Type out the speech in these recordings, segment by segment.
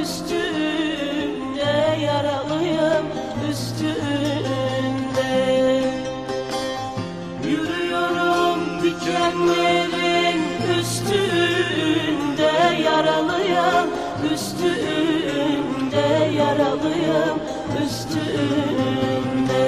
üstünde yaralıyım, üstünde. Yürüyorum dikenlerin üstünde yaralıyım, üstünde yaralıyım, üstünde.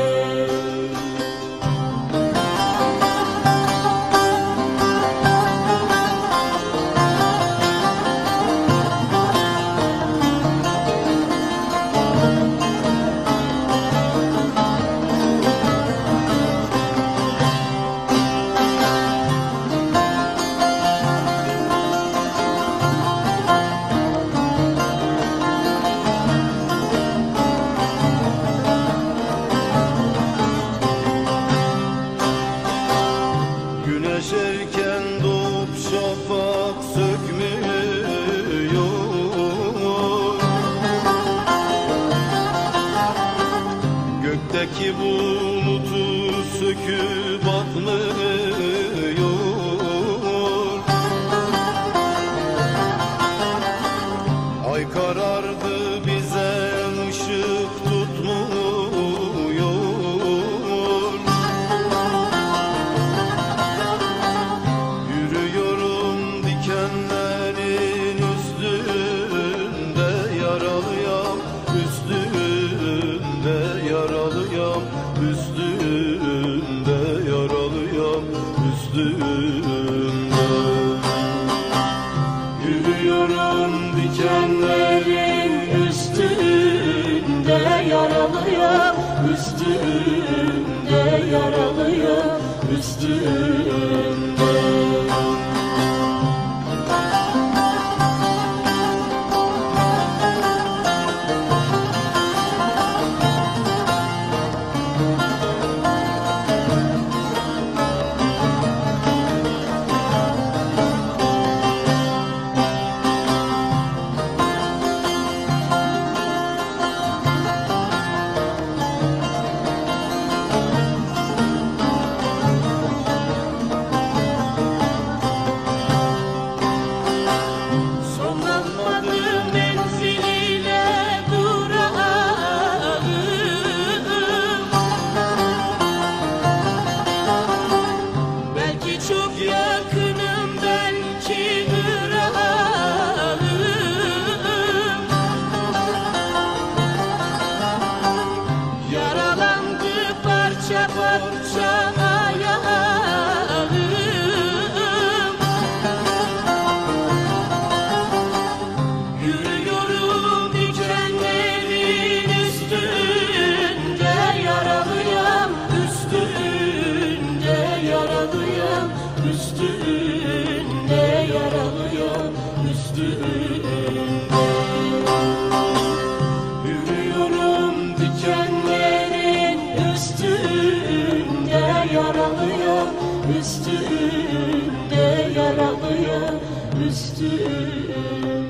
Güneş erken doğup şafak sökmüyor, gökteki bulutu söküp atmıyor. Ay karardı bize ışık tutmuyor. Yürüyorum dikenlerin üstünde yaralıyam, üstünde yaralıyam, üstünde yaralıyam, üstünde. Yürüyorum dikenlerin üstünde yaralıyam, üstünde yaralıyam, üstünde. Yürüyorum dikenlerin üstünde yaralıyım, üstünde yaralıyım, üstünde yaralıyım, üstünde. Yürüyorum dikenlerin üstünde yaralıyım, üstünde yaralıyım, üstünde.